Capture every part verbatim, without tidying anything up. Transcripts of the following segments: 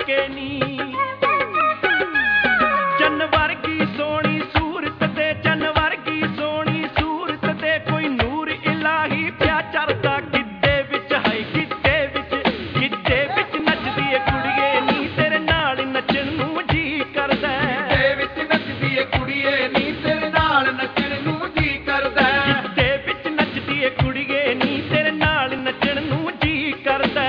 ਕੇ ਨੀ। ਚੰਨ ਵਰਗੀ ਸੋਹਣੀ ਸੂਰਤ ਤੇ ਚੰਨ ਵਰਗੀ ਸੋਹਣੀ ਸੂਰਤ ਤੇ ਕੋਈ ਨੂਰ ਇਲਾਹੀ ਪਿਆ ਚੜਦਾ ਗਿੱਧੇ ਵਿੱਚ ਹਾਏ ਗਿੱਧੇ ਵਿੱਚ ਗਿੱਧੇ ਵਿੱਚ ਨੱਚਦੀ ਏ ਕੁੜੀਏ ਨੀ ਤੇਰੇ ਨਾਲ ਨੱਚਣ ਨੂੰ ਜੀ ਕਰਦਾ। ਗਿੱਧੇ ਵਿੱਚ ਨੱਚਦੀ ਏ ਕੁੜੀਏ ਨੀ ਤੇਰੇ ਨਾਲ ਨੱਚਣ ਨੂੰ ਜੀ ਕਰਦਾ। ਗਿੱਧੇ ਵਿੱਚ ਨੱਚਦੀ ਏ ਕੁੜੀਏ ਨੀ ਤੇਰੇ ਨਾਲ ਨੱਚਣ ਨੂੰ ਜੀ ਕਰਦਾ।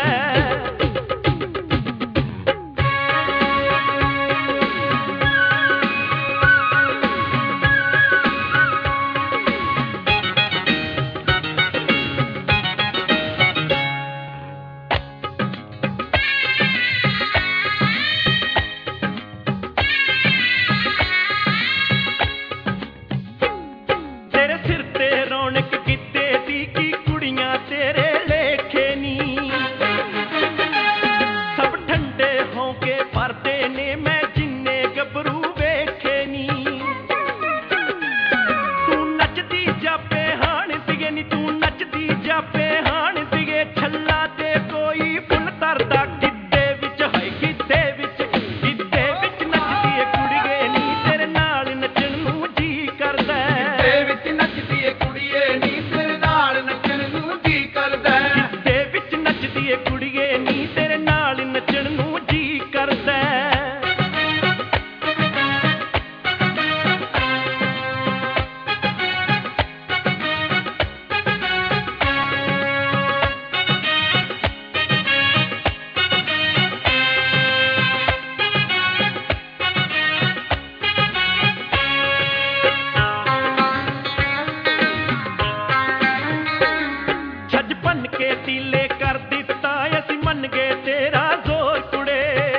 ਤੇਰੇ ਸਿਰ ਤੇ ਰੌਣਕ ਗਿੱਧੇ ਦੀ ਕੀ ਕੁੜੀਆਂ ਤੇਰੇ ਲੇਖੇ ਨੀ। ਸਭ ਠੰਡੇ ਹੋਕੇ ਪਰਦੇ ਨੇ ਮੈਂ ਜਿੰਨੇ ਗੱਭਰੂ ਵੇਖੇ ਨੀ। ਤੂੰ ਨੱਚਦੀ ਜਾਪੇ ਹਾਣ ਦੀਏ ਨੀ ਤੂੰ ਨੱਚਦੀ ਜਾਪੇ ਹਾਣ ਦੀਏ ਛੱਲਾ ਤੇ ਕੋਈ ਫੁੱਲ ਤਰਦਾ ਗਿੱਧੇ ਵਿੱਚ ਹਾਏ ਗਿੱਧੇ ਵਿੱਚ ਗਿੱਧੇ ਵਿੱਚ ਨੱਚਦੀ ਏ ਕੁੜੀਏ ਨੀ ਤੇਰੇ ਨਾਲ ਨੱਚਣ ਨੂੰ ਜੀ ਕਰਦਾ। ਗਿੱਧੇ ਵਿੱਚ ਨੱਚਦੀ ਏ ਕੁੜੀਏ ਨੀ ਤੇਰੇ ਨਾਲ ਨੱਚਣ ਨੂੰ ਜੀ ਕਰਦਾ। ਗਿੱਧੇ ਵਿੱਚ ਨੱਚਦੀ ਏ ਕੁੜੀਏ ਨੀ ਤੇਰੇ ਨਾਲ ਨੱਚਣ ਨੂੰ ਜੀ ਕਰਦਾ। ਛੱਜ ਭੰਨ ਕੇ ਤੀਲੇ ਕਰ ਦਿੱਤਾ ਅਸੀਂ ਮੰਨ ਗਏ ਤੇਰਾ ਜ਼ੋਰ ਕੁੜੇ।